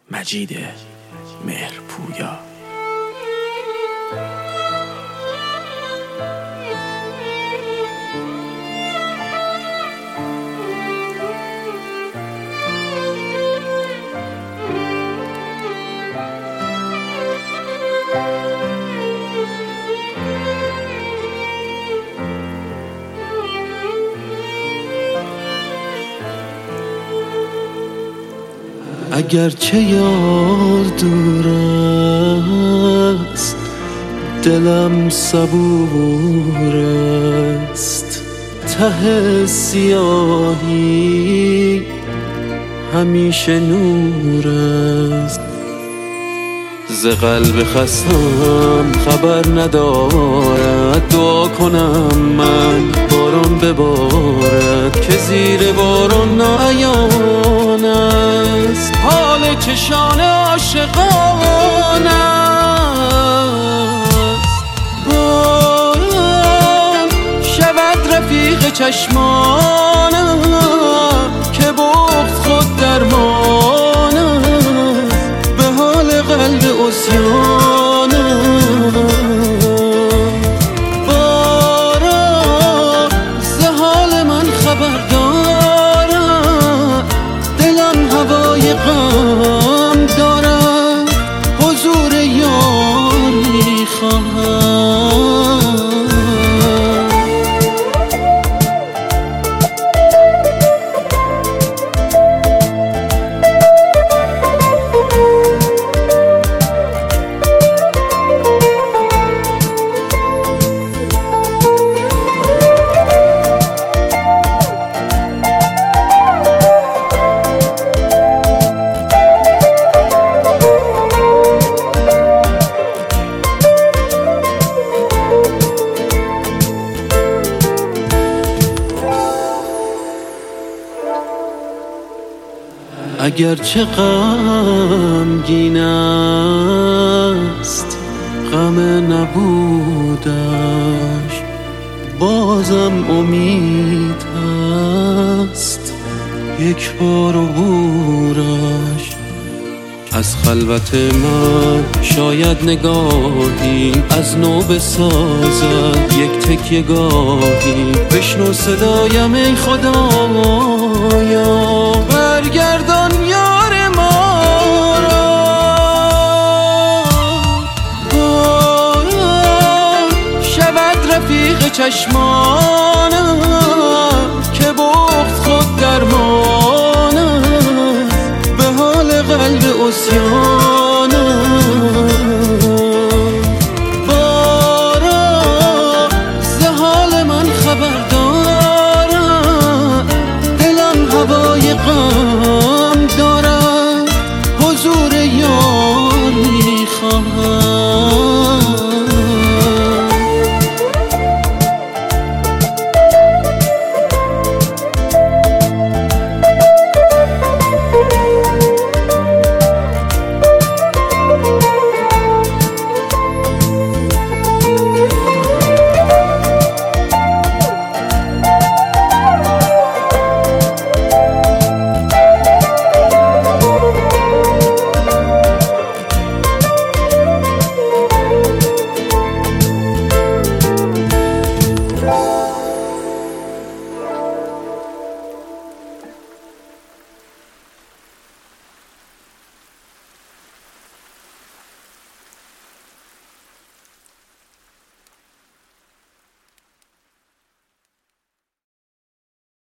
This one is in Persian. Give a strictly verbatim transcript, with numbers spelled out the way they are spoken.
مجید مهرپویا. اگرچه یار دور است دلم صبور است، ته سیاهی همیشه نور است. ز قلب خستم خبر ندارد، دعا کنم من باران ببارد که زیر باران ناعیان است. حال چشان عاشقان است، باران شود رفیق چشمانم که بغض خود درمان است. به حال قلب عصیانم باران ز حال من خبر دارد، دلم هوای غم دارد، حضور یار میخواهم. اگرچه غمگین است غم نبودش، بازم امید هست یک بار عبورش. از خلوت من شاید نگاهی از نو بسازد یک تکیه گاهی. بشنو صدایم ای خدایا، برگردان یار ما را. باران شود رفیق چشمانم که بغض خود درمان است. به حال قلب عصیان